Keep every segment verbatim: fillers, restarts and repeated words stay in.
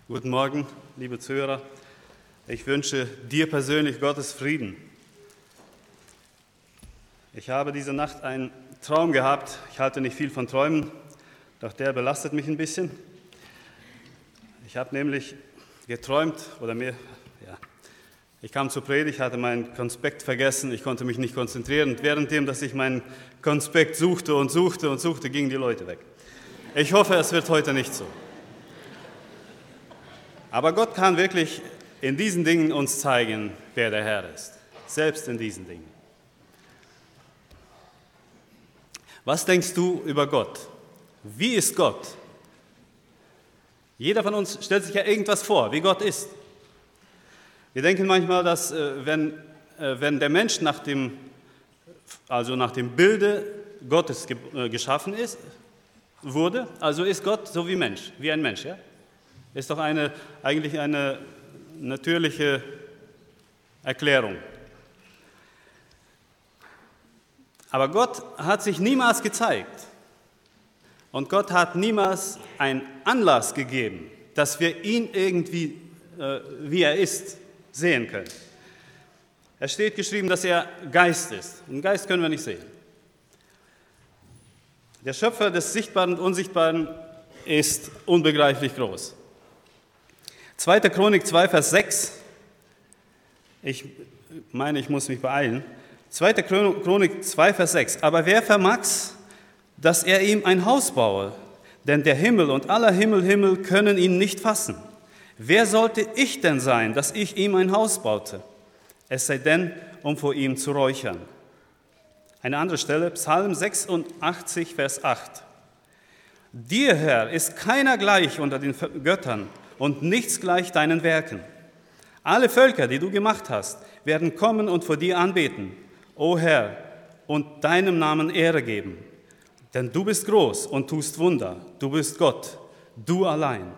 Guten Morgen, liebe Zuhörer. Ich wünsche dir persönlich Gottes Frieden. Ich habe diese Nacht einen Traum gehabt. Ich halte nicht viel von Träumen, doch der belastet mich ein bisschen. Ich habe nämlich geträumt, oder mir, ja, ich kam zur Predigt, hatte meinen Konspekt vergessen, ich konnte mich nicht konzentrieren. Und währenddem, dass ich meinen Konspekt suchte und suchte und suchte, gingen die Leute weg. Ich hoffe, es wird heute nicht so. Aber Gott kann wirklich in diesen Dingen uns zeigen, wer der Herr ist. Selbst in diesen Dingen. Was denkst du über Gott? Wie ist Gott? Jeder von uns stellt sich ja irgendwas vor, wie Gott ist. Wir denken manchmal, dass wenn, wenn der Mensch nach dem, also nach dem Bilde Gottes geschaffen ist, wurde, also ist Gott so wie Mensch, wie ein Mensch, ja? Ist doch eine, eigentlich eine natürliche Erklärung. Aber Gott hat sich niemals gezeigt und Gott hat niemals einen Anlass gegeben, dass wir ihn irgendwie, äh, wie er ist, sehen können. Es steht geschrieben, dass er Geist ist. Und Geist können wir nicht sehen. Der Schöpfer des Sichtbaren und Unsichtbaren ist unbegreiflich groß. zweite. Chronik zwei, Vers sechs. Ich meine, ich muss mich beeilen. zweite. Chronik zwei, Vers sechs. Aber wer vermag's, dass er ihm ein Haus baue? Denn der Himmel und aller Himmel, Himmel können ihn nicht fassen. Wer sollte ich denn sein, dass ich ihm ein Haus baute? Es sei denn, um vor ihm zu räuchern. Eine andere Stelle, Psalm sechsundachtzig, Vers acht. Dir, Herr, ist keiner gleich unter den Göttern und nichts gleich deinen Werken. Alle Völker, die du gemacht hast, werden kommen und vor dir anbeten, o Herr, und deinem Namen Ehre geben. Denn du bist groß und tust Wunder, du bist Gott, du allein.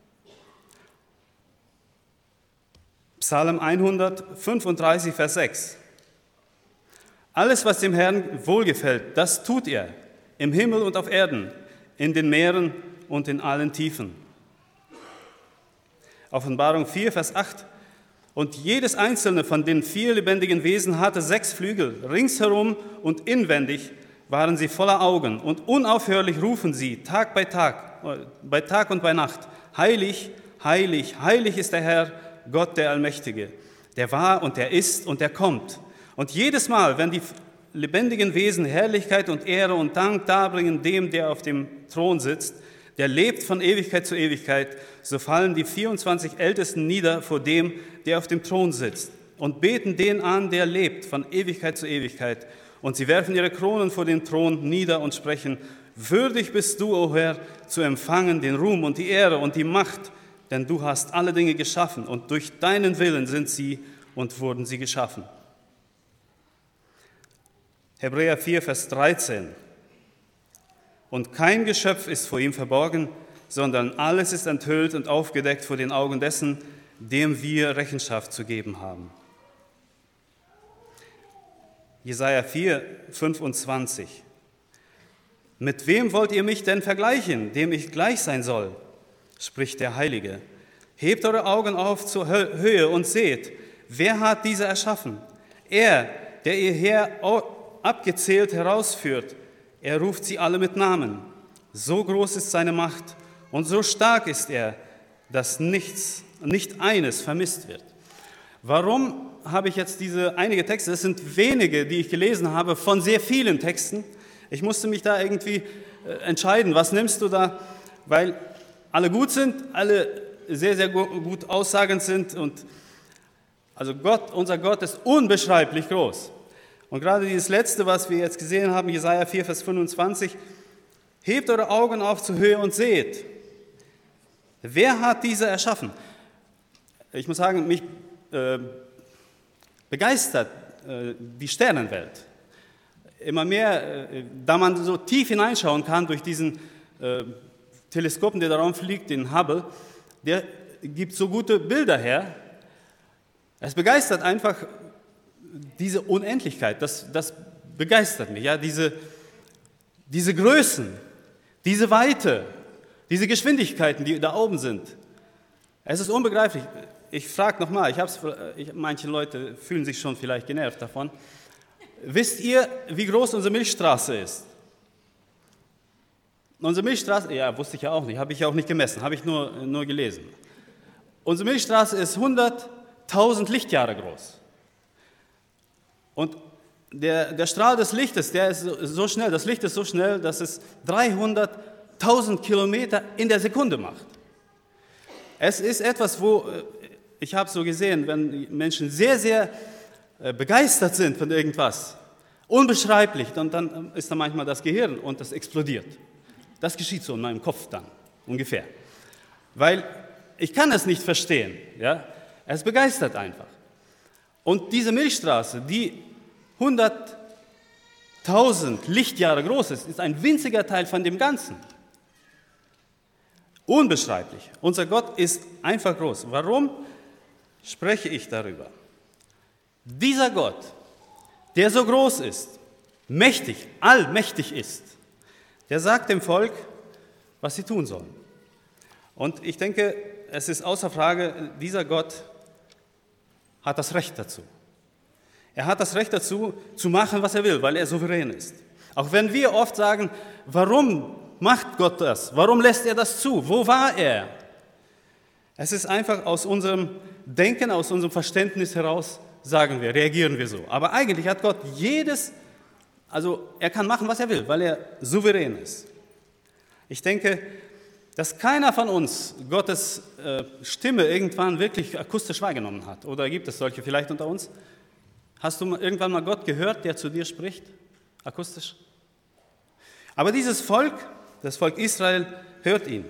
Psalm hundertfünfunddreißig, Vers sechs. Alles, was dem Herrn wohlgefällt, das tut er, im Himmel und auf Erden, in den Meeren und in allen Tiefen. Offenbarung vier, Vers acht. Und jedes einzelne von den vier lebendigen Wesen hatte sechs Flügel. Ringsherum und inwendig waren sie voller Augen. Und unaufhörlich rufen sie, Tag bei Tag, bei Tag und bei Nacht, heilig, heilig, heilig ist der Herr, Gott der Allmächtige, der war und der ist und der kommt. Und jedes Mal, wenn die lebendigen Wesen Herrlichkeit und Ehre und Dank darbringen dem, der auf dem Thron sitzt, der lebt von Ewigkeit zu Ewigkeit, so fallen die vierundzwanzig Ältesten nieder vor dem, der auf dem Thron sitzt und beten den an, der lebt von Ewigkeit zu Ewigkeit. Und sie werfen ihre Kronen vor den Thron nieder und sprechen, würdig bist du, o Herr, zu empfangen den Ruhm und die Ehre und die Macht, denn du hast alle Dinge geschaffen und durch deinen Willen sind sie und wurden sie geschaffen. Hebräer vier, Vers dreizehn. Und kein Geschöpf ist vor ihm verborgen, sondern alles ist enthüllt und aufgedeckt vor den Augen dessen, dem wir Rechenschaft zu geben haben. Jesaja vier, fünfundzwanzig. Mit wem wollt ihr mich denn vergleichen, dem ich gleich sein soll? Spricht der Heilige. Hebt eure Augen auf zur Höhe und seht, wer hat diese erschaffen? Er, der ihr Heer abgezählt herausführt, er ruft sie alle mit Namen. So groß ist seine Macht und so stark ist er, dass nichts, nicht eines vermisst wird. Warum habe ich jetzt diese einige Texte? Es sind wenige, die ich gelesen habe, von sehr vielen Texten. Ich musste mich da irgendwie entscheiden, was nimmst du da? Weil alle gut sind, alle sehr, sehr gut aussagend sind. Und also Gott, unser Gott ist unbeschreiblich groß. Und gerade dieses Letzte, was wir jetzt gesehen haben, Jesaja vier, Vers fünfundzwanzig, hebt eure Augen auf zur Höhe und seht, wer hat diese erschaffen? Ich muss sagen, mich äh, begeistert äh, die Sternenwelt. Immer mehr, äh, da man so tief hineinschauen kann durch diesen äh, Teleskopen, der da rumfliegt, den Hubble, der gibt so gute Bilder her. Es begeistert einfach diese Unendlichkeit, das, das begeistert mich, ja, diese, diese Größen, diese Weite, diese Geschwindigkeiten, die da oben sind. Es ist unbegreiflich. Ich frage nochmal, ich hab's, ich, manche Leute fühlen sich schon vielleicht genervt davon. Wisst ihr, wie groß unsere Milchstraße ist? Unsere Milchstraße, ja, wusste ich ja auch nicht, habe ich ja auch nicht gemessen, habe ich nur, nur gelesen. Unsere Milchstraße ist hunderttausend Lichtjahre groß. Und der, der Strahl des Lichtes, der ist so, so schnell, das Licht ist so schnell, dass es dreihunderttausend Kilometer in der Sekunde macht. Es ist etwas, wo, ich habe so gesehen, wenn Menschen sehr, sehr begeistert sind von irgendwas, unbeschreiblich, dann, dann ist da manchmal das Gehirn und das explodiert. Das geschieht so in meinem Kopf dann, ungefähr. Weil ich kann es nicht verstehen, ja? Es begeistert einfach. Und diese Milchstraße, die hunderttausend Lichtjahre groß ist, ist ein winziger Teil von dem Ganzen. Unbeschreiblich. Unser Gott ist einfach groß. Warum spreche ich darüber? Dieser Gott, der so groß ist, mächtig, allmächtig ist, der sagt dem Volk, was sie tun sollen. Und ich denke, es ist außer Frage, dieser Gott hat das Recht dazu. Er hat das Recht dazu, zu machen, was er will, weil er souverän ist. Auch wenn wir oft sagen, warum macht Gott das? Warum lässt er das zu? Wo war er? Es ist einfach aus unserem Denken, aus unserem Verständnis heraus, sagen wir, reagieren wir so. Aber eigentlich hat Gott jedes, also er kann machen, was er will, weil er souverän ist. Ich denke, dass keiner von uns Gottes äh, Stimme irgendwann wirklich akustisch wahrgenommen hat. Oder gibt es solche vielleicht unter uns? Hast du irgendwann mal Gott gehört, der zu dir spricht, akustisch? Aber dieses Volk, das Volk Israel, hört ihn.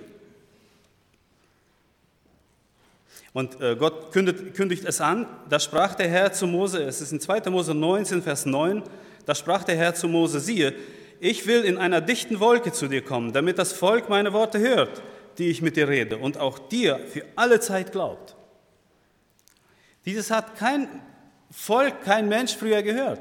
Und äh, Gott kündigt, kündigt es an, da sprach der Herr zu Mose, es ist in zweiter Mose neunzehn, Vers neun, da sprach der Herr zu Mose, siehe, ich will in einer dichten Wolke zu dir kommen, damit das Volk meine Worte hört, die ich mit dir rede, und auch dir für alle Zeit glaubt. Dieses hat kein Volk, kein Mensch früher gehört.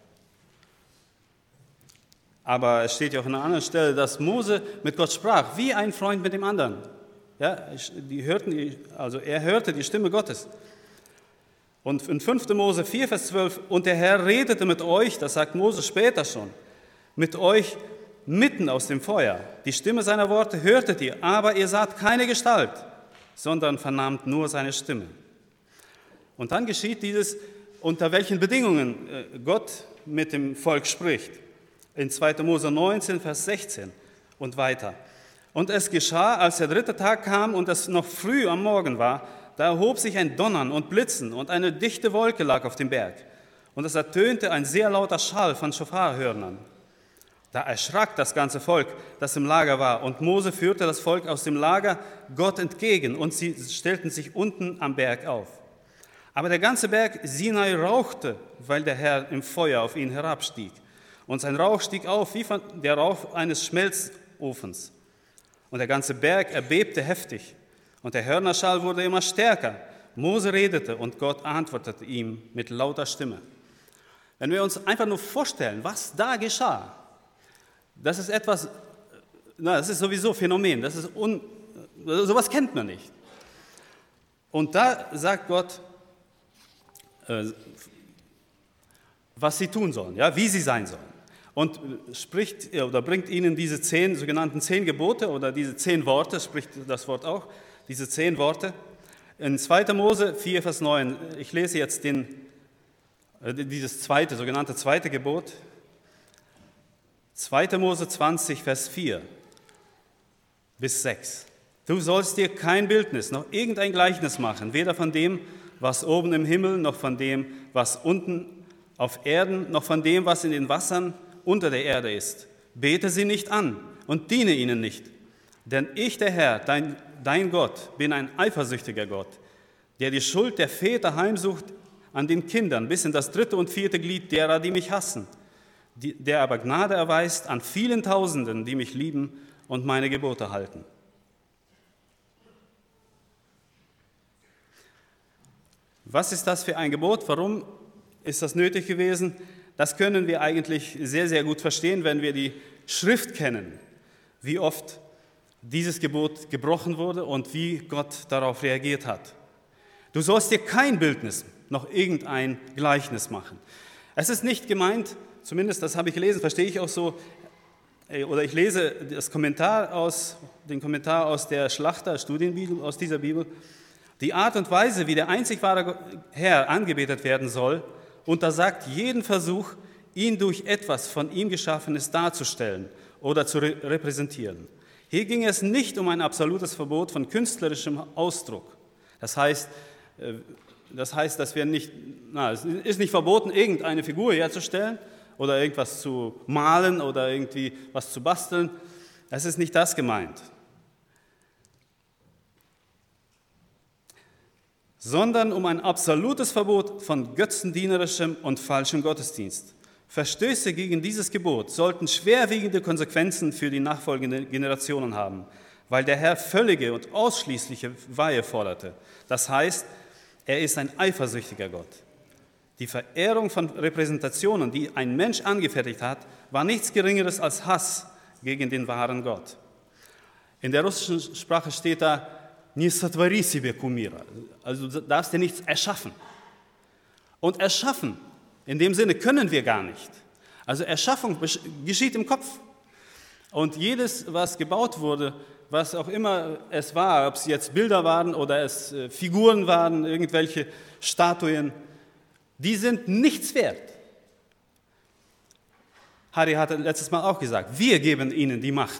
Aber es steht ja auch an einer anderen Stelle, dass Mose mit Gott sprach, wie ein Freund mit dem anderen. Ja, die hörten, also er hörte die Stimme Gottes. Und in fünfter Mose vier, Vers zwölf, und der Herr redete mit euch, das sagt Mose später schon, mit euch mitten aus dem Feuer. Die Stimme seiner Worte hörtet ihr, aber ihr saht keine Gestalt, sondern vernahmt nur seine Stimme. Und dann geschieht dieses, unter welchen Bedingungen Gott mit dem Volk spricht. In zweiter Mose neunzehn, Vers sechzehn und weiter. Und es geschah, als der dritte Tag kam und es noch früh am Morgen war, da erhob sich ein Donnern und Blitzen und eine dichte Wolke lag auf dem Berg. Und es ertönte ein sehr lauter Schall von Schofarhörnern. Da erschrak das ganze Volk, das im Lager war, und Mose führte das Volk aus dem Lager Gott entgegen, und sie stellten sich unten am Berg auf. Aber der ganze Berg Sinai rauchte, weil der Herr im Feuer auf ihn herabstieg. Und sein Rauch stieg auf wie der Rauch eines Schmelzofens. Und der ganze Berg erbebte heftig, und der Hörnerschall wurde immer stärker. Mose redete, und Gott antwortete ihm mit lauter Stimme. Wenn wir uns einfach nur vorstellen, was da geschah, das ist etwas, na, das ist sowieso Phänomen, das ist un, sowas kennt man nicht. Und da sagt Gott, äh, was sie tun sollen, ja, wie sie sein sollen. Und spricht oder bringt ihnen diese zehn sogenannten zehn Gebote oder diese zehn Worte, spricht das Wort auch, diese zehn Worte. In zweiter Mose vier, Vers neun, ich lese jetzt den, dieses zweite, sogenannte zweite Gebot. zweiter Mose zwanzig, Vers vier bis sechs. Du sollst dir kein Bildnis noch irgendein Gleichnis machen, weder von dem, was oben im Himmel, noch von dem, was unten auf Erden, noch von dem, was in den Wassern unter der Erde ist. Bete sie nicht an und diene ihnen nicht. Denn ich, der Herr, dein, dein Gott, bin ein eifersüchtiger Gott, der die Schuld der Väter heimsucht an den Kindern, bis in das dritte und vierte Glied derer, die mich hassen, die, der aber Gnade erweist an vielen Tausenden, die mich lieben und meine Gebote halten. Was ist das für ein Gebot? Warum ist das nötig gewesen? Das können wir eigentlich sehr, sehr gut verstehen, wenn wir die Schrift kennen, wie oft dieses Gebot gebrochen wurde und wie Gott darauf reagiert hat. Du sollst dir kein Bildnis noch irgendein Gleichnis machen. Es ist nicht gemeint, zumindest das habe ich gelesen, verstehe ich auch so, oder ich lese das Kommentar aus, den Kommentar aus der Schlachter Studienbibel, aus dieser Bibel. Die Art und Weise, wie der einzig wahre Herr angebetet werden soll, untersagt jeden Versuch, ihn durch etwas von ihm Geschaffenes darzustellen oder zu repräsentieren. Hier ging es nicht um ein absolutes Verbot von künstlerischem Ausdruck. Das heißt, das heißt, dass wir nicht, na, es ist nicht verboten, irgendeine Figur herzustellen oder irgendwas zu malen oder irgendwie was zu basteln. Es ist nicht das gemeint. Sondern um ein absolutes Verbot von götzendienerischem und falschem Gottesdienst. Verstöße gegen dieses Gebot sollten schwerwiegende Konsequenzen für die nachfolgenden Generationen haben, weil der Herr völlige und ausschließliche Weihe forderte. Das heißt, er ist ein eifersüchtiger Gott. Die Verehrung von Repräsentationen, die ein Mensch angefertigt hat, war nichts Geringeres als Hass gegen den wahren Gott. In der russischen Sprache steht da, «Не сотвори себе кумира», also du darfst dir nichts erschaffen. Und erschaffen, in dem Sinne können wir gar nicht. Also Erschaffung geschieht im Kopf. Und jedes, was gebaut wurde, was auch immer es war, ob es jetzt Bilder waren oder es Figuren waren, irgendwelche Statuen, die sind nichts wert. Harry hatte letztes Mal auch gesagt, wir geben ihnen die Macht.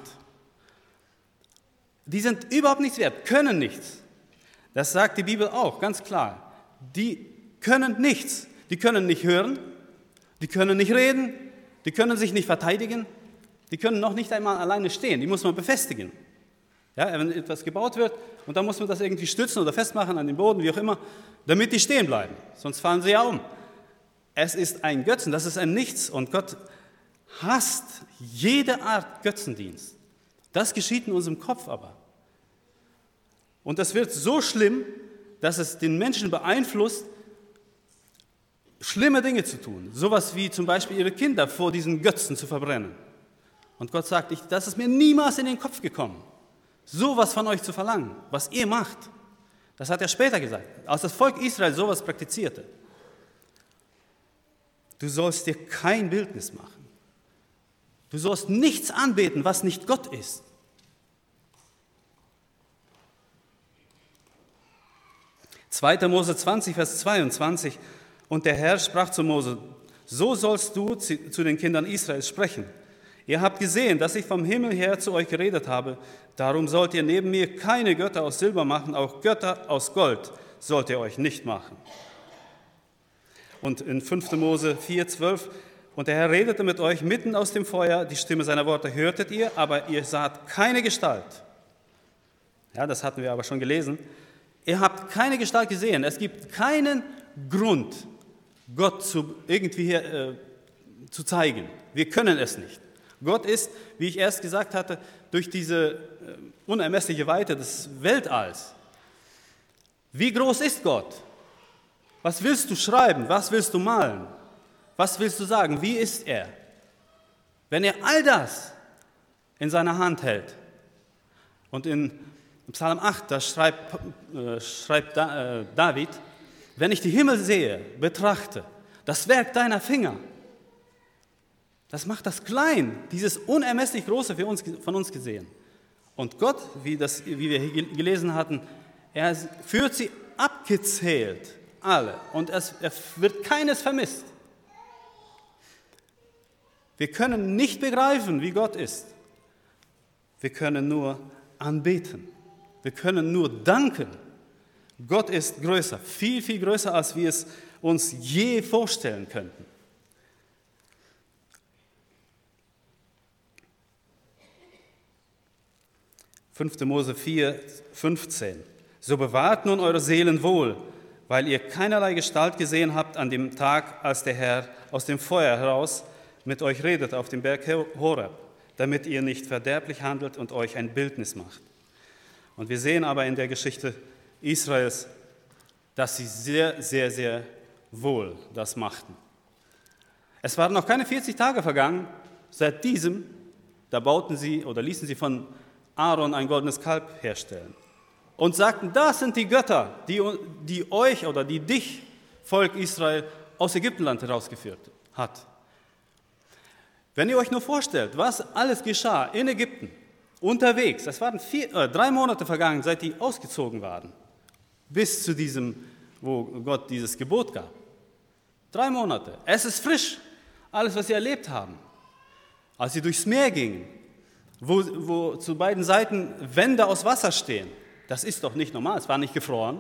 Die sind überhaupt nichts wert, können nichts. Das sagt die Bibel auch, ganz klar. Die können nichts. Die können nicht hören, die können nicht reden, die können sich nicht verteidigen, die können noch nicht einmal alleine stehen, die muss man befestigen. Ja, wenn etwas gebaut wird und dann muss man das irgendwie stützen oder festmachen an den Boden, wie auch immer, damit die stehen bleiben, sonst fallen sie ja um. Es ist ein Götzen, das ist ein Nichts und Gott hasst jede Art Götzendienst. Das geschieht in unserem Kopf aber. Und das wird so schlimm, dass es den Menschen beeinflusst, schlimme Dinge zu tun. Sowas wie zum Beispiel ihre Kinder vor diesen Götzen zu verbrennen. Und Gott sagt, ich, das ist mir niemals in den Kopf gekommen, sowas von euch zu verlangen, was ihr macht. Das hat er später gesagt, als das Volk Israel sowas praktizierte. Du sollst dir kein Bildnis machen. Du sollst nichts anbeten, was nicht Gott ist. zweiter Mose zwanzig, Vers zweiundzwanzig. Und der Herr sprach zu Mose, so sollst du zu den Kindern Israels sprechen. Ihr habt gesehen, dass ich vom Himmel her zu euch geredet habe. Darum sollt ihr neben mir keine Götter aus Silber machen, auch Götter aus Gold sollt ihr euch nicht machen. Und in fünfter Mose vier, zwölf, und der Herr redete mit euch mitten aus dem Feuer, die Stimme seiner Worte hörtet ihr, aber ihr saht keine Gestalt. Ja, das hatten wir aber schon gelesen. Ihr habt keine Gestalt gesehen. Es gibt keinen Grund, Gott zu, irgendwie hier, äh, zu zeigen. Wir können es nicht. Gott ist, wie ich erst gesagt hatte, durch diese äh, unermessliche Weite des Weltalls. Wie groß ist Gott? Was willst du schreiben? Was willst du malen? Was willst du sagen? Wie ist er? Wenn er all das in seiner Hand hält. Und in Psalm acht, da schreibt, äh, schreibt da, äh, David, wenn ich die Himmel sehe, betrachte, das Werk deiner Finger, das macht das klein, dieses unermesslich Große für uns, von uns gesehen. Und Gott, wie, das, wie wir hier gelesen hatten, er führt sie abgezählt, alle, und es, es wird keines vermisst. Wir können nicht begreifen, wie Gott ist. Wir können nur anbeten. Wir können nur danken. Gott ist größer, viel, viel größer, als wir es uns je vorstellen könnten. fünfter Mose vier, fünfzehn. So bewahrt nun eure Seelen wohl, weil ihr keinerlei Gestalt gesehen habt an dem Tag, als der Herr aus dem Feuer heraus mit euch redet auf dem Berg Horeb, damit ihr nicht verderblich handelt und euch ein Bildnis macht. Und wir sehen aber in der Geschichte Israels, dass sie sehr, sehr, sehr wohl das machten. Es waren noch keine vierzig Tage vergangen, seit diesem, da bauten sie oder ließen sie von Aaron ein goldenes Kalb herstellen und sagten, das sind die Götter, die, die euch oder die dich, Volk Israel, aus Ägyptenland herausgeführt hat. Wenn ihr euch nur vorstellt, was alles geschah in Ägypten, unterwegs, es waren vier, äh, drei Monate vergangen, seit die ausgezogen waren, bis zu diesem, wo Gott dieses Gebot gab. Drei Monate. Es ist frisch, alles, was sie erlebt haben. Als sie durchs Meer gingen, wo, wo zu beiden Seiten Wände aus Wasser stehen, das ist doch nicht normal, es war nicht gefroren.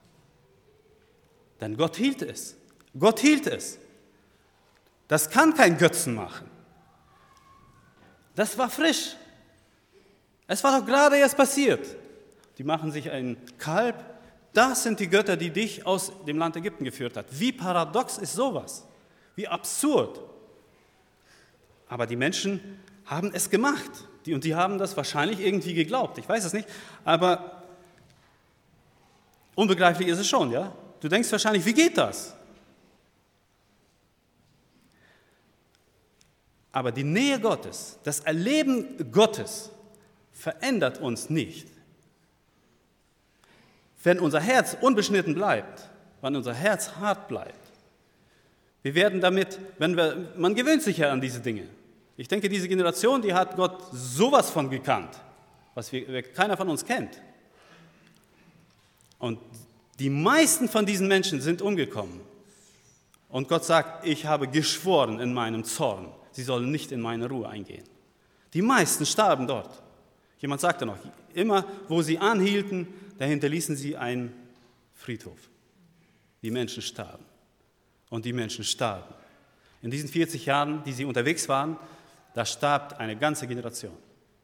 Denn Gott hielt es. Gott hielt es. Das kann kein Götzen machen. Das war frisch. Es war doch gerade erst passiert. Die machen sich ein Kalb. Das sind die Götter, die dich aus dem Land Ägypten geführt hat. Wie paradox ist sowas? Wie absurd. Aber die Menschen haben es gemacht. Die, und die haben das wahrscheinlich irgendwie geglaubt. Ich weiß es nicht. Aber unbegreiflich ist es schon, ja? Du denkst wahrscheinlich, wie geht das? Aber die Nähe Gottes, das Erleben Gottes verändert uns nicht. Wenn unser Herz unbeschnitten bleibt, wenn unser Herz hart bleibt, wir werden damit, wenn wir, man gewöhnt sich ja an diese Dinge. Ich denke, diese Generation, die hat Gott sowas von gekannt, was wir, keiner von uns kennt. Und die meisten von diesen Menschen sind umgekommen. Und Gott sagt, ich habe geschworen in meinem Zorn, sie sollen nicht in meine Ruhe eingehen. Die meisten starben dort. Jemand sagte noch, immer wo sie anhielten, da hinterließen sie einen Friedhof. Die Menschen starben. Und die Menschen starben. In diesen vierzig Jahren, die sie unterwegs waren, da starb eine ganze Generation.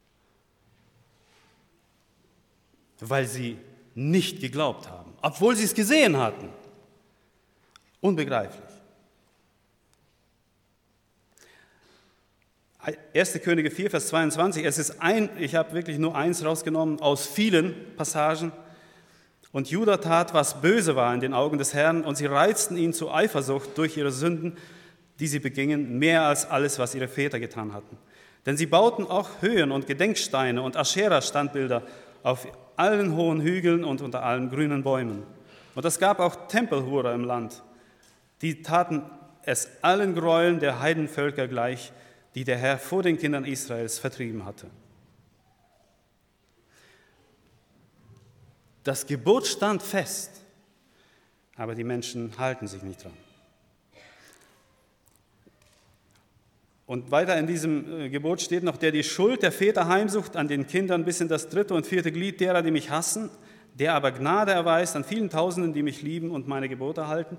Weil sie nicht geglaubt haben, obwohl sie es gesehen hatten. Unbegreiflich. erste Könige vier, Vers zweiundzwanzig, es ist ein, ich habe wirklich nur eins rausgenommen aus vielen Passagen. Und Juda tat, was böse war in den Augen des Herrn, und sie reizten ihn zu Eifersucht durch ihre Sünden, die sie begingen, mehr als alles, was ihre Väter getan hatten. Denn sie bauten auch Höhen und Gedenksteine und Aschera-Standbilder auf allen hohen Hügeln und unter allen grünen Bäumen. Und es gab auch Tempelhurer im Land. Die taten es allen Gräueln der Heidenvölker gleich, die der Herr vor den Kindern Israels vertrieben hatte. Das Gebot stand fest, aber die Menschen halten sich nicht dran. Und weiter in diesem Gebot steht noch, der die Schuld der Väter heimsucht an den Kindern bis in das dritte und vierte Glied derer, die mich hassen, der aber Gnade erweist an vielen Tausenden, die mich lieben und meine Gebote halten.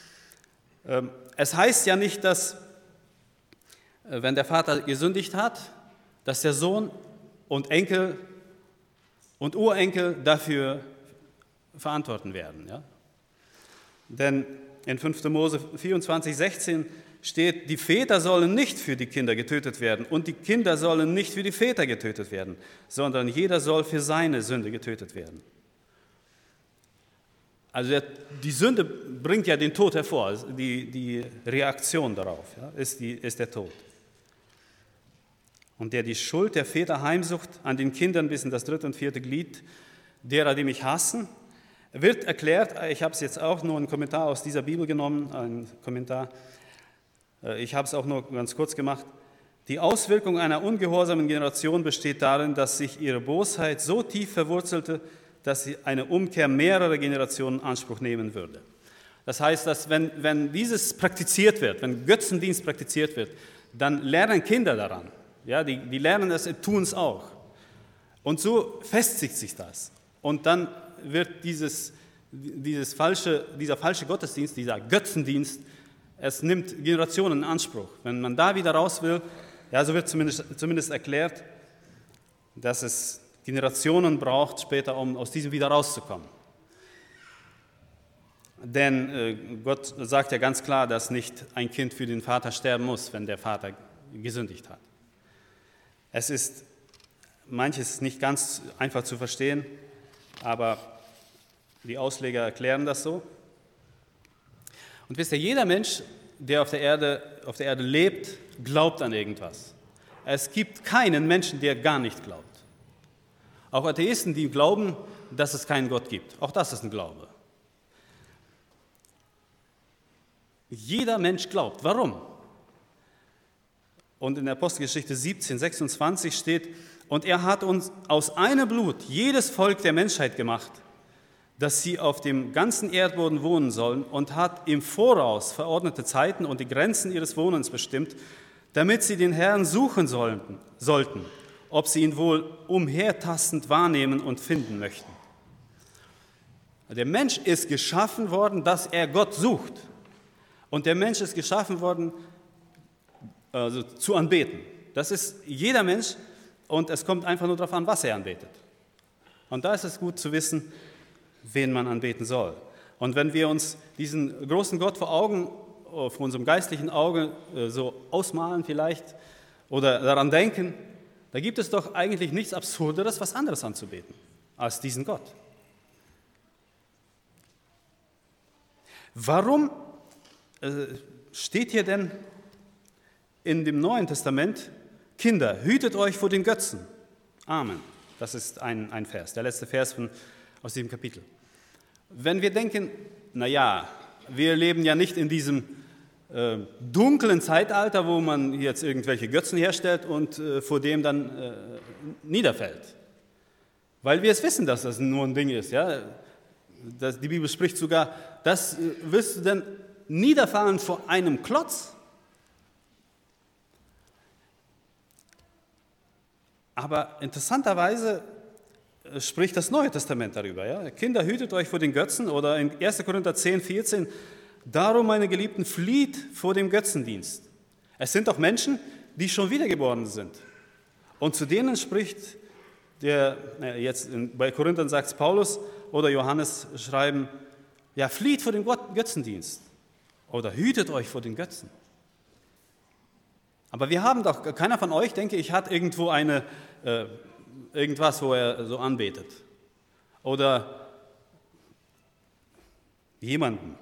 Es heißt ja nicht, dass, wenn der Vater gesündigt hat, dass der Sohn und Enkel und Urenkel dafür verantworten werden. Ja? Denn in fünfter Mose vierundzwanzig, sechzehn steht, die Väter sollen nicht für die Kinder getötet werden und die Kinder sollen nicht für die Väter getötet werden, sondern jeder soll für seine Sünde getötet werden. Also der, die Sünde bringt ja den Tod hervor, die, die Reaktion darauf ja, ist, die, ist der Tod. Und der die Schuld der Väter heimsucht an den Kindern bis in das dritte und vierte Glied derer, die mich hassen, wird erklärt, ich habe es jetzt auch nur einen Kommentar aus dieser Bibel genommen, einen Kommentar, ich habe es auch nur ganz kurz gemacht. Die Auswirkung einer ungehorsamen Generation besteht darin, dass sich ihre Bosheit so tief verwurzelte, dass sie eine Umkehr mehrerer Generationen in Anspruch nehmen würde. Das heißt, dass wenn, wenn dieses praktiziert wird, wenn Götzendienst praktiziert wird, dann lernen Kinder daran. Ja, die, die lernen es, tun es auch. Und so festigt sich das. Und dann wird dieses, dieses falsche, dieser falsche Gottesdienst, dieser Götzendienst, es nimmt Generationen in Anspruch. Wenn man da wieder raus will, ja, so wird zumindest, zumindest erklärt, dass es Generationen braucht später, um aus diesem wieder rauszukommen. Denn äh, Gott sagt ja ganz klar, dass nicht ein Kind für den Vater sterben muss, wenn der Vater gesündigt hat. Es ist manches nicht ganz einfach zu verstehen, aber die Ausleger erklären das so. Und wisst ihr, jeder Mensch, der auf der Erde, auf der Erde lebt, glaubt an irgendwas. Es gibt keinen Menschen, der gar nicht glaubt. Auch Atheisten, die glauben, dass es keinen Gott gibt. Auch das ist ein Glaube. Jeder Mensch glaubt. Warum? Und in der Apostelgeschichte siebzehn, sechsundzwanzig steht, und er hat uns aus einem Blut jedes Volk der Menschheit gemacht, dass sie auf dem ganzen Erdboden wohnen sollen, und hat im Voraus verordnete Zeiten und die Grenzen ihres Wohnens bestimmt, damit sie den Herrn suchen sollten, sollten, ob sie ihn wohl umhertastend wahrnehmen und finden möchten. Der Mensch ist geschaffen worden, dass er Gott sucht. Und der Mensch ist geschaffen worden, also zu anbeten. Das ist jeder Mensch, und es kommt einfach nur darauf an, was er anbetet. Und da ist es gut zu wissen, wen man anbeten soll. Und wenn wir uns diesen großen Gott vor Augen, vor unserem geistlichen Auge so ausmalen vielleicht oder daran denken, da gibt es doch eigentlich nichts Absurderes, was anderes anzubeten, als diesen Gott. Warum steht hier denn in dem Neuen Testament, Kinder, hütet euch vor den Götzen? Amen. Das ist ein, ein Vers, der letzte Vers von, aus diesem Kapitel. Wenn wir denken, naja, wir leben ja nicht in diesem äh, dunklen Zeitalter, wo man jetzt irgendwelche Götzen herstellt und äh, vor dem dann äh, niederfällt. Weil wir es wissen, dass das nur ein Ding ist. Ja? Das, die Bibel spricht sogar, das äh, wirst du denn niederfallen vor einem Klotz? Aber interessanterweise spricht das Neue Testament darüber. Ja? Kinder, hütet euch vor den Götzen, oder in erster Korinther zehn, vierzehn, darum, meine Geliebten, flieht vor dem Götzendienst. Es sind doch Menschen, die schon wiedergeboren sind. Und zu denen spricht der, jetzt bei Korinthern sagt es Paulus oder Johannes schreiben, ja, flieht vor dem Götzendienst oder hütet euch vor den Götzen. Aber wir haben doch, keiner von euch, denke ich, hat irgendwo eine, äh, irgendwas, wo er so anbetet. Oder jemanden.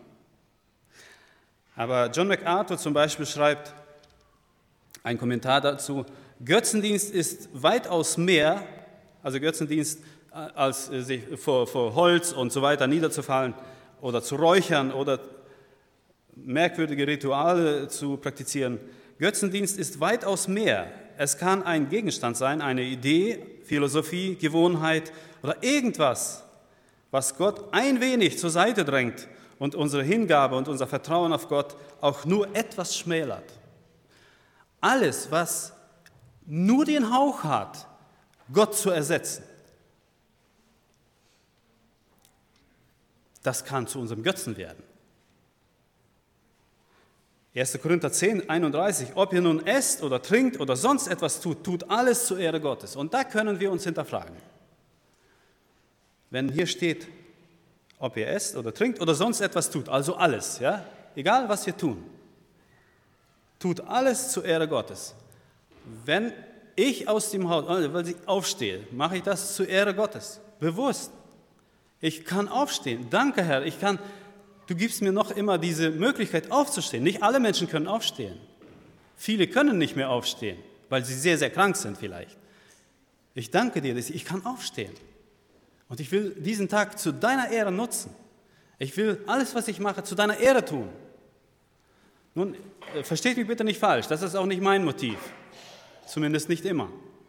Aber John MacArthur zum Beispiel schreibt, ein Kommentar dazu, Götzendienst ist weitaus mehr, also Götzendienst, als sich vor, vor Holz und so weiter niederzufallen oder zu räuchern oder merkwürdige Rituale zu praktizieren. Götzendienst ist weitaus mehr. Es kann ein Gegenstand sein, eine Idee, Philosophie, Gewohnheit oder irgendwas, was Gott ein wenig zur Seite drängt und unsere Hingabe und unser Vertrauen auf Gott auch nur etwas schmälert. Alles, was nur den Hauch hat, Gott zu ersetzen, das kann zu unserem Götzen werden. erster Korinther zehn, einunddreißig, ob ihr nun esst oder trinkt oder sonst etwas tut, tut alles zur Ehre Gottes. Und da können wir uns hinterfragen. Wenn hier steht, ob ihr esst oder trinkt oder sonst etwas tut, also alles, ja, egal was wir tun, tut alles zur Ehre Gottes. Wenn ich aus dem Haus, weil ich aufstehe, mache ich das zur Ehre Gottes, bewusst. Ich kann aufstehen, danke Herr, ich kann... Du gibst mir noch immer diese Möglichkeit aufzustehen. Nicht alle Menschen können aufstehen. Viele können nicht mehr aufstehen, weil sie sehr, sehr krank sind vielleicht. Ich danke dir, dass ich kann aufstehen. Und ich will diesen Tag zu deiner Ehre nutzen. Ich will alles, was ich mache, zu deiner Ehre tun. Nun, versteht mich bitte nicht falsch, das ist auch nicht mein Motiv. Zumindest nicht immer.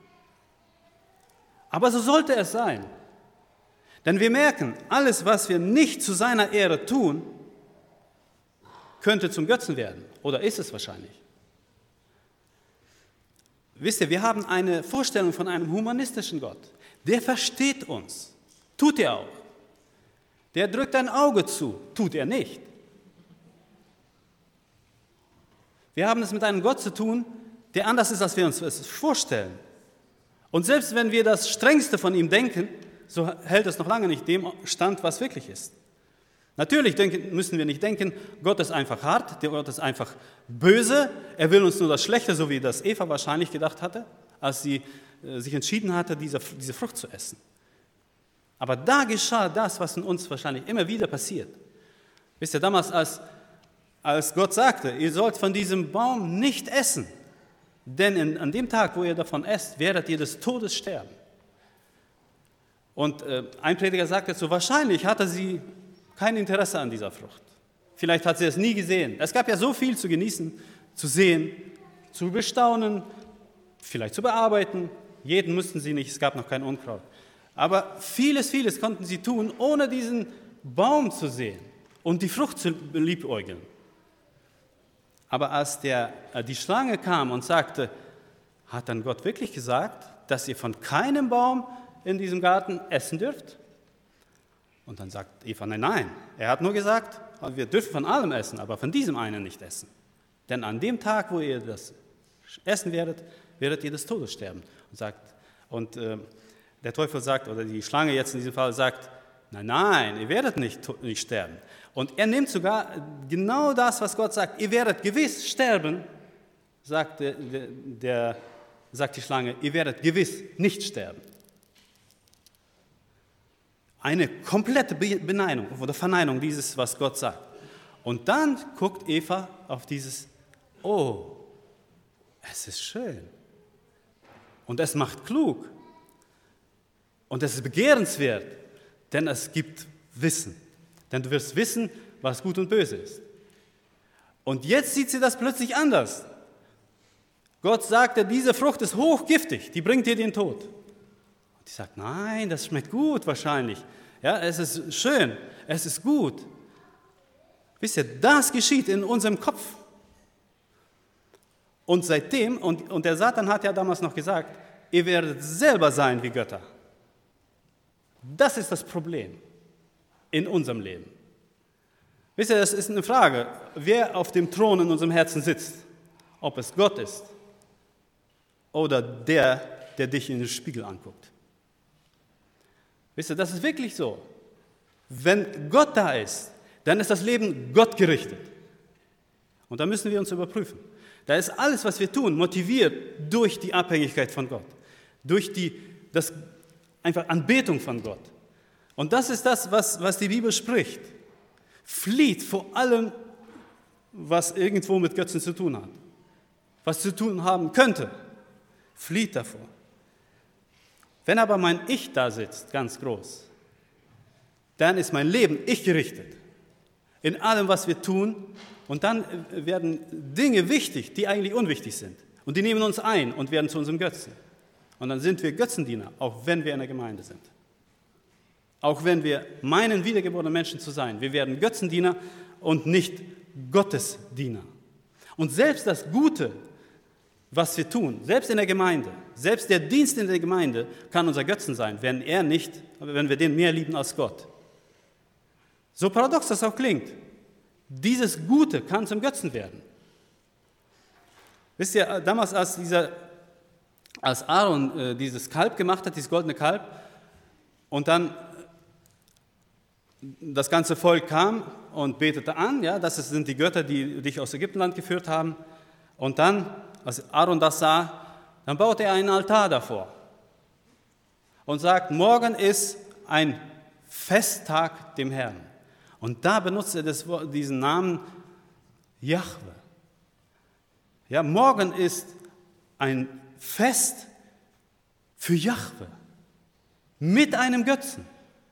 Aber so sollte es sein. Denn wir merken, alles, was wir nicht zu seiner Ehre tun, könnte zum Götzen werden. Oder ist es wahrscheinlich. Wisst ihr, wir haben eine Vorstellung von einem humanistischen Gott. Der versteht uns. Tut er auch. Der drückt ein Auge zu. Tut er nicht. Wir haben es mit einem Gott zu tun, der anders ist, als wir uns es vorstellen. Und selbst wenn wir das Strengste von ihm denken, so hält es noch lange nicht dem stand, was wirklich ist. Natürlich denken, müssen wir nicht denken, Gott ist einfach hart, Gott ist einfach böse, er will uns nur das Schlechte, so wie das Eva wahrscheinlich gedacht hatte, als sie äh, sich entschieden hatte, diese, diese Frucht zu essen. Aber da geschah das, was in uns wahrscheinlich immer wieder passiert. Wisst ihr, damals, als, als Gott sagte, ihr sollt von diesem Baum nicht essen, denn in, an dem Tag, wo ihr davon esst, werdet ihr des Todes sterben. Und äh, ein Prediger sagt dazu, wahrscheinlich hatte sie kein Interesse an dieser Frucht. Vielleicht hat sie es nie gesehen. Es gab ja so viel zu genießen, zu sehen, zu bestaunen, vielleicht zu bearbeiten. Jeden mussten sie nicht, es gab noch kein Unkraut. Aber vieles, vieles konnten sie tun, ohne diesen Baum zu sehen und die Frucht zu liebäugeln. Aber als der, äh, die Schlange kam und sagte, hat dann Gott wirklich gesagt, dass ihr von keinem Baum in diesem Garten essen dürft? Und dann sagt Eva, nein, nein. Er hat nur gesagt, wir dürfen von allem essen, aber von diesem einen nicht essen. Denn an dem Tag, wo ihr das essen werdet, werdet ihr des Todes sterben. Und, sagt, und äh, der Teufel sagt, oder die Schlange jetzt in diesem Fall sagt, nein, nein, ihr werdet nicht, nicht sterben. Und er nimmt sogar genau das, was Gott sagt, ihr werdet gewiss sterben, sagt, der, der, sagt die Schlange, ihr werdet gewiss nicht sterben. Eine komplette Beneinung oder Verneinung dieses, was Gott sagt. Und dann guckt Eva auf dieses, oh, es ist schön. Und es macht klug. Und es ist begehrenswert, denn es gibt Wissen. Denn du wirst wissen, was gut und böse ist. Und jetzt sieht sie das plötzlich anders. Gott sagte, diese Frucht ist hochgiftig, die bringt dir den Tod. Und die sagt, nein, das schmeckt gut wahrscheinlich. Ja, es ist schön, es ist gut. Wisst ihr, das geschieht in unserem Kopf. Und seitdem, und, und der Satan hat ja damals noch gesagt, ihr werdet selber sein wie Götter. Das ist das Problem in unserem Leben. Wisst ihr, das ist eine Frage, wer auf dem Thron in unserem Herzen sitzt. Ob es Gott ist oder der, der dich in den Spiegel anguckt. Wisst ihr, das ist wirklich so. Wenn Gott da ist, dann ist das Leben Gott gerichtet. Und da müssen wir uns überprüfen. Da ist alles, was wir tun, motiviert durch die Abhängigkeit von Gott. Durch die das, einfach Anbetung von Gott. Und das ist das, was, was die Bibel spricht. Flieht vor allem, was irgendwo mit Götzen zu tun hat. Was zu tun haben könnte. Flieht davor. Wenn aber mein Ich da sitzt, ganz groß, dann ist mein Leben ich gerichtet. In allem, was wir tun. Und dann werden Dinge wichtig, die eigentlich unwichtig sind. Und die nehmen uns ein und werden zu unserem Götzen. Und dann sind wir Götzendiener, auch wenn wir in der Gemeinde sind. Auch wenn wir meinen, wiedergeborene Menschen zu sein. Wir werden Götzendiener und nicht Gottesdiener. Und selbst das Gute, was wir tun, selbst in der Gemeinde, selbst der Dienst in der Gemeinde kann unser Götzen sein, wenn er nicht, wenn wir den mehr lieben als Gott. So paradox das auch klingt, dieses Gute kann zum Götzen werden. Wisst ihr, damals als, dieser, als Aaron äh, dieses Kalb gemacht hat, dieses goldene Kalb, und dann das ganze Volk kam und betete an, ja, das sind die Götter, die dich aus Ägyptenland geführt haben, und dann, als Aaron das sah, dann baute er einen Altar davor und sagt, morgen ist ein Festtag dem Herrn. Und da benutzt er das, diesen Namen Jahwe. Ja, morgen ist ein Fest für Jahwe mit einem Götzen.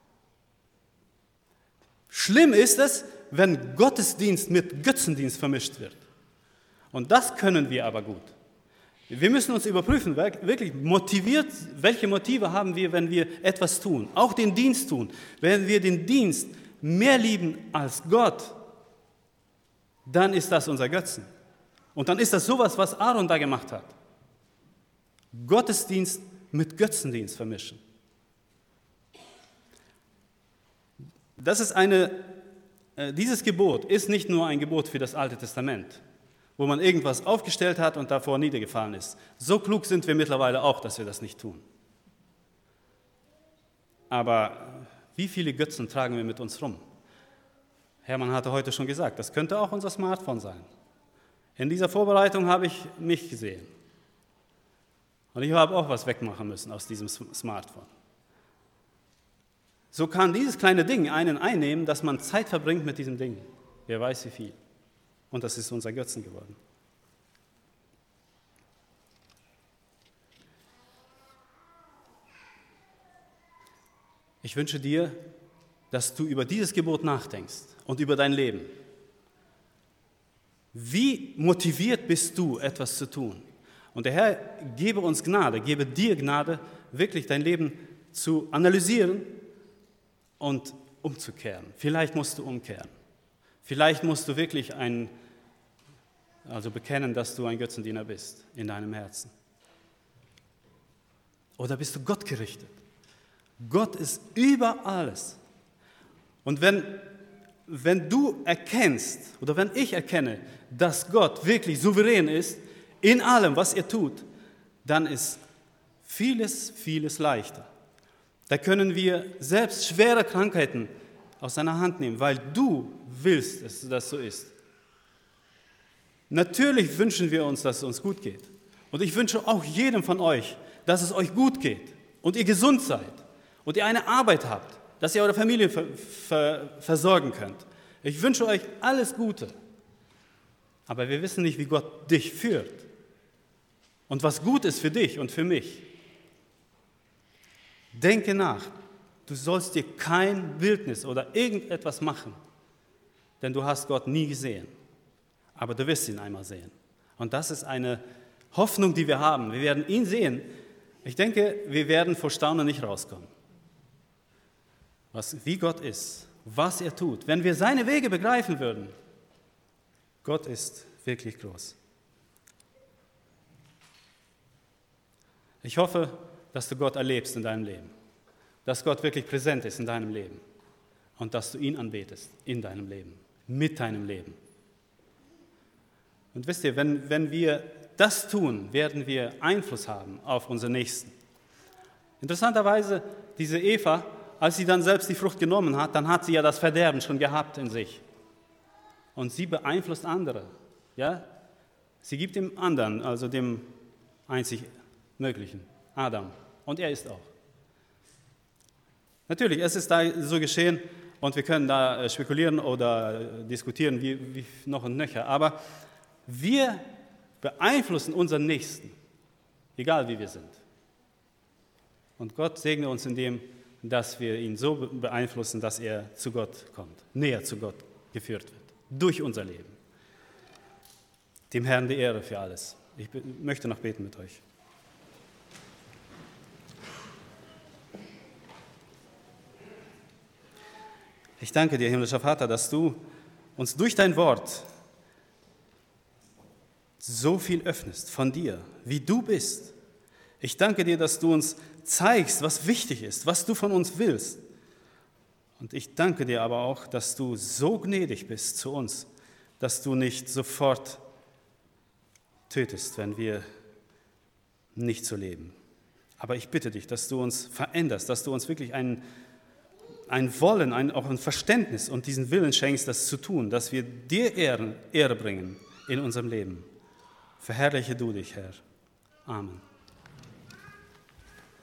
Schlimm ist es, wenn Gottesdienst mit Götzendienst vermischt wird. Und das können wir aber gut. Wir müssen uns überprüfen, wirklich motiviert, welche Motive haben wir, wenn wir etwas tun, auch den Dienst tun. Wenn wir den Dienst mehr lieben als Gott, dann ist das unser Götzen. Und dann ist das sowas, was Aaron da gemacht hat. Gottesdienst mit Götzendienst vermischen. Das ist eine, äh, dieses Gebot ist nicht nur ein Gebot für das Alte Testament, wo man irgendwas aufgestellt hat und davor niedergefallen ist. So klug sind wir mittlerweile auch, dass wir das nicht tun. Aber wie viele Götzen tragen wir mit uns rum? Hermann hatte heute schon gesagt, das könnte auch unser Smartphone sein. In dieser Vorbereitung habe ich mich gesehen. Und ich habe auch was wegmachen müssen aus diesem Smartphone. So kann dieses kleine Ding einen einnehmen, dass man Zeit verbringt mit diesem Ding. Wer weiß wie viel. Und das ist unser Götzen geworden. Ich wünsche dir, dass du über dieses Gebot nachdenkst und über dein Leben. Wie motiviert bist du, etwas zu tun? Und der Herr gebe uns Gnade, gebe dir Gnade, wirklich dein Leben zu analysieren und umzukehren. Vielleicht musst du umkehren. Vielleicht musst du wirklich ein, also bekennen, dass du ein Götzendiener bist in deinem Herzen. Oder bist du Gott gerichtet? Gott ist über alles. Und wenn, wenn du erkennst, oder wenn ich erkenne, dass Gott wirklich souverän ist, in allem, was er tut, dann ist vieles, vieles leichter. Da können wir selbst schwere Krankheiten aus seiner Hand nehmen, weil du willst, dass das so ist. Natürlich wünschen wir uns, dass es uns gut geht. Und ich wünsche auch jedem von euch, dass es euch gut geht und ihr gesund seid und ihr eine Arbeit habt, dass ihr eure Familie ver- ver- versorgen könnt. Ich wünsche euch alles Gute. Aber wir wissen nicht, wie Gott dich führt und was gut ist für dich und für mich. Denke nach, du sollst dir kein Bildnis oder irgendetwas machen, denn du hast Gott nie gesehen, aber du wirst ihn einmal sehen. Und das ist eine Hoffnung, die wir haben. Wir werden ihn sehen. Ich denke, wir werden vor Staunen nicht rauskommen. Was, wie Gott ist, was er tut, wenn wir seine Wege begreifen würden. Gott ist wirklich groß. Ich hoffe, dass du Gott erlebst in deinem Leben, dass Gott wirklich präsent ist in deinem Leben und dass du ihn anbetest in deinem Leben, mit deinem Leben. Und wisst ihr, wenn, wenn wir das tun, werden wir Einfluss haben auf unsere Nächsten. Interessanterweise, diese Eva, als sie dann selbst die Frucht genommen hat, dann hat sie ja das Verderben schon gehabt in sich. Und sie beeinflusst andere. Ja? Sie gibt dem anderen, also dem einzig Möglichen, Adam. Und er ist auch. Natürlich, es ist da so geschehen und wir können da spekulieren oder diskutieren, wie, wie noch und nöcher. Aber wir beeinflussen unseren Nächsten, egal wie wir sind. Und Gott segne uns in dem, dass wir ihn so beeinflussen, dass er zu Gott kommt, näher zu Gott geführt wird, durch unser Leben. Dem Herrn die Ehre für alles. Ich möchte noch beten mit euch. Ich danke dir, himmlischer Vater, dass du uns durch dein Wort so viel öffnest von dir, wie du bist. Ich danke dir, dass du uns zeigst, was wichtig ist, was du von uns willst. Und ich danke dir aber auch, dass du so gnädig bist zu uns, dass du nicht sofort tötest, wenn wir nicht so leben. Aber ich bitte dich, dass du uns veränderst, dass du uns wirklich ein, ein Wollen, ein, auch ein Verständnis und diesen Willen schenkst, das zu tun, dass wir dir Ehre, Ehre bringen in unserem Leben. Verherrliche du dich, Herr. Amen.